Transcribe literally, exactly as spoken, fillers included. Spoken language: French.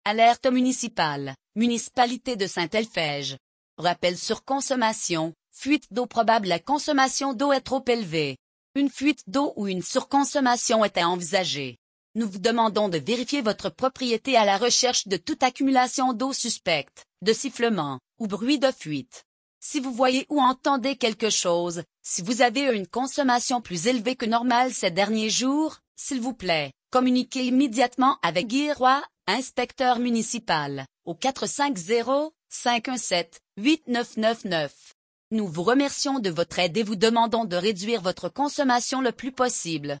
Alerte municipale, municipalité de Saint-Elphège. Rappel sur consommation, fuite d'eau probable. La consommation d'eau est trop élevée. Une fuite d'eau ou une surconsommation est à envisager. Nous vous demandons de vérifier votre propriété à la recherche de toute accumulation d'eau suspecte, de sifflement ou bruit de fuite. Si vous voyez ou entendez quelque chose, si vous avez une consommation plus élevée que normale ces derniers jours, s'il vous plaît, communiquez immédiatement avec Guy Roy, inspecteur municipal, au quatre cinq zéro, cinq un sept, huit neuf neuf neuf. Nous vous remercions de votre aide et vous demandons de réduire votre consommation le plus possible.